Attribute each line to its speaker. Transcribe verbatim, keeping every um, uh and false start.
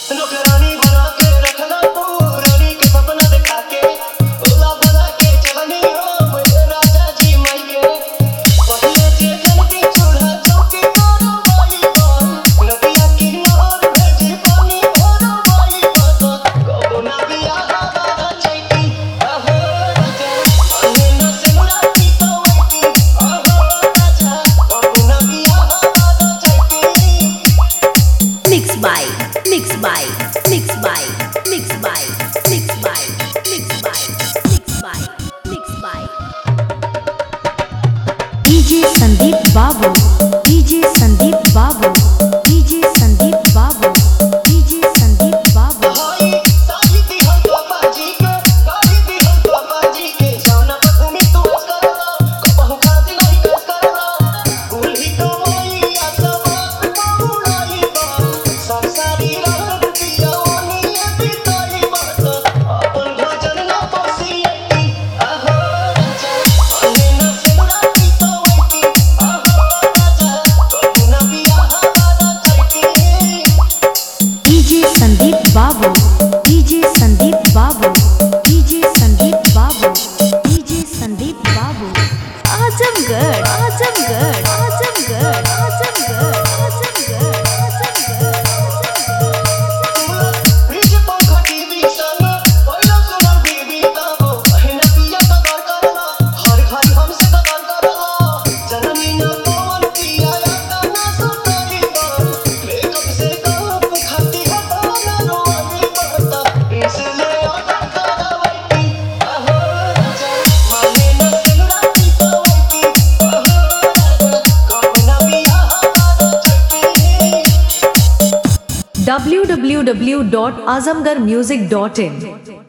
Speaker 1: नौकरानी बना के रखना तू, रानी के सपना दिखा के ओला बना के चलनी हो मेरे राजा जी माई के। पहिले जे जनती चूल्हा चौकी करो बाई बान, नदिया किनार भेजी पानी भरो बाई बात। कबो ना बिया हमारा चैती आहो राजा, अन्ने न सिमरा की तो वैती आहो राजा, कबो ना बिया हमारा Chaiti.
Speaker 2: Mixed by, mixed by, mixed by, mixed by, mixed by, mixed by, mixed by, mixed by. D J Sandeep Babu, D J Sandeep Babu, D J Sandeep Babu, D J Sandeep Babu.
Speaker 1: भाई साड़ी दी हम पापा जी के, गाड़ी दी हम पापा जी के, जाना पसंद तू करला, कबहू खाती नहीं कस करला। कुल्ही कमाई आशा बात माउलाई बात, संसारी रात पियावानी बिताई बात। अपन भजन ना पसियती आहो राजा, अन्ने न सिमरा की तो वैती आहो राजा, कबू ना बिया हमारा चैती।
Speaker 2: D J Sandeep Babu, D J Sandeep Babu, D J Sandeep Babu, D J Sandeep Babu. Azamgarh, Azamgarh, Azamgarh, Azamgarh, Azamgarh, Azamgarh, Azamgarh.
Speaker 1: Fridge पंखा टीवी संग पहिला सुनल बीबी तबो बहना पिया कदर करला, हर घड़ी हमसे कदर करला। जननी न पवन पिया या ना सुतरी बन, मेकअप से कप खाती हटा ना रोली बता। इसले आदर करवैती आहो राजा, माने न सिमरा की तो वैती आहो राजा, कब ना बिया हमारा Chaiti.
Speaker 2: w w w dot azamgarh music dot in